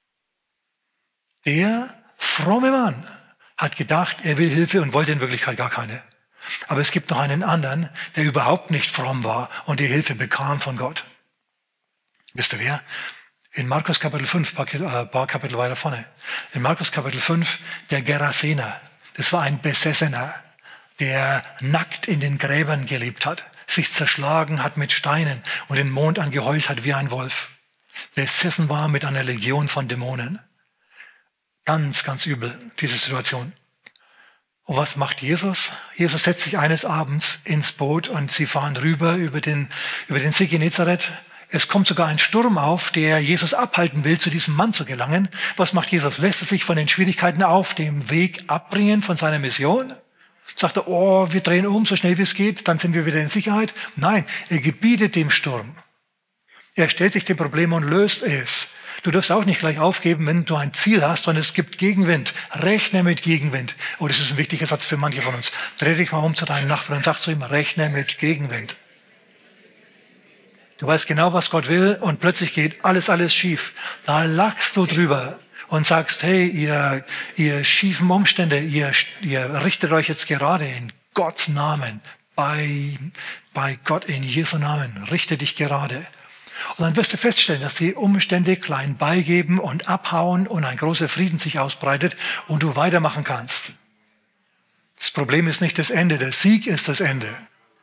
Der fromme Mann hat gedacht, er will Hilfe und wollte in Wirklichkeit gar keine. Aber es gibt noch einen anderen, der überhaupt nicht fromm war und die Hilfe bekam von Gott. Wisst ihr wer? In Markus Kapitel fünf, ein paar Kapitel weiter vorne. In Markus Kapitel fünf, der Gerasener. Das war ein Besessener, der nackt in den Gräbern gelebt hat, sich zerschlagen hat mit Steinen und den Mond angeheult hat wie ein Wolf. Besessen war mit einer Legion von Dämonen. Ganz, ganz übel, diese Situation. Und was macht Jesus? Jesus setzt sich eines Abends ins Boot und sie fahren rüber über den, über den See Genezareth. Es kommt sogar ein Sturm auf, der Jesus abhalten will, zu diesem Mann zu gelangen. Was macht Jesus? Lässt er sich von den Schwierigkeiten auf dem Weg abbringen von seiner Mission? Sagt er, oh, wir drehen um, so schnell wie es geht, dann sind wir wieder in Sicherheit? Nein, er gebietet dem Sturm. Er stellt sich dem Problem und löst es. Du darfst auch nicht gleich aufgeben, wenn du ein Ziel hast und es gibt Gegenwind. Rechne mit Gegenwind. Oh, das ist ein wichtiger Satz für manche von uns. Dreh dich mal um zu deinem Nachbarn und sag zu ihm, rechne mit Gegenwind. Du weißt genau, was Gott will und plötzlich geht alles, alles schief. Da lachst du drüber und sagst, hey, ihr, ihr schiefen Umstände, ihr, ihr richtet euch jetzt gerade in Gottes Namen, bei, bei Gott in Jesu Namen, richte dich gerade. Und dann wirst du feststellen, dass die Umstände klein beigeben und abhauen und ein großer Frieden sich ausbreitet und du weitermachen kannst. Das Problem ist nicht das Ende, der Sieg ist das Ende.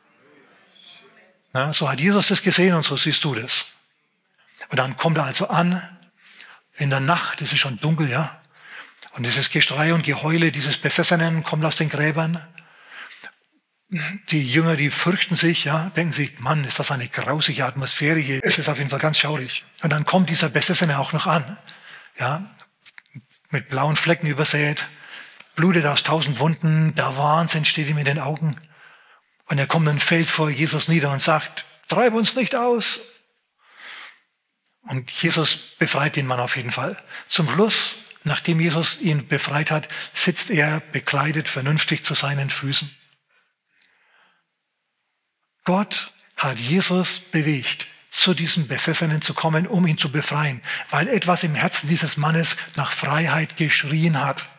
Ja, so hat Jesus das gesehen und so siehst du das. Und dann kommt er also an, in der Nacht, es ist schon dunkel, ja. Und dieses Geschrei und Geheule dieses Besessenen kommt aus den Gräbern. Die Jünger, die fürchten sich, ja, denken sich, Mann, ist das eine grausige Atmosphäre hier. Es ist auf jeden Fall ganz schaurig. Und dann kommt dieser Besessene auch noch an, ja, mit blauen Flecken übersät, blutet aus tausend Wunden, der Wahnsinn steht ihm in den Augen. Und er kommt und fällt vor Jesus nieder und sagt, treib uns nicht aus. Und Jesus befreit den Mann auf jeden Fall. Zum Schluss, nachdem Jesus ihn befreit hat, sitzt er bekleidet vernünftig zu seinen Füßen. Gott hat Jesus bewegt, zu diesem Besessenen zu kommen, um ihn zu befreien, weil etwas im Herzen dieses Mannes nach Freiheit geschrien hat.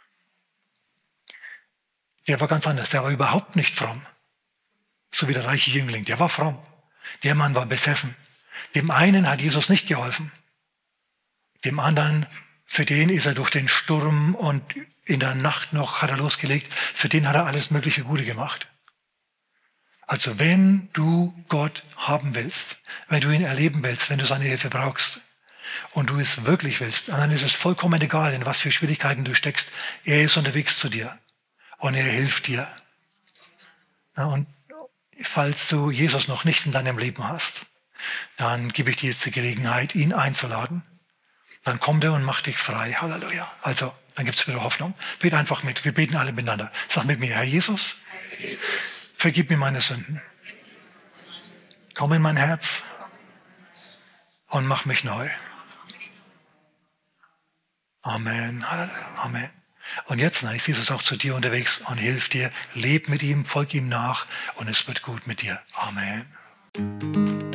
Der war ganz anders, der war überhaupt nicht fromm. So wie der reiche Jüngling, der war fromm. Der Mann war besessen. Dem einen hat Jesus nicht geholfen. Dem anderen, für den ist er durch den Sturm und in der Nacht noch hat er losgelegt, für den hat er alles mögliche Gute gemacht. Also wenn du Gott haben willst, wenn du ihn erleben willst, wenn du seine Hilfe brauchst und du es wirklich willst, dann ist es vollkommen egal, in was für Schwierigkeiten du steckst. Er ist unterwegs zu dir und er hilft dir. Na, und falls du Jesus noch nicht in deinem Leben hast, dann gebe ich dir jetzt die Gelegenheit, ihn einzuladen. Dann kommt er und macht dich frei. Halleluja. Also, dann gibt es wieder Hoffnung. Bet einfach mit. Wir beten alle miteinander. Sag mit mir, Herr Jesus, vergib mir meine Sünden. Komm in mein Herz und mach mich neu. Amen. Amen. Und jetzt na, ist Jesus auch zu dir unterwegs und hilft dir. Leb mit ihm, folg ihm nach und es wird gut mit dir. Amen.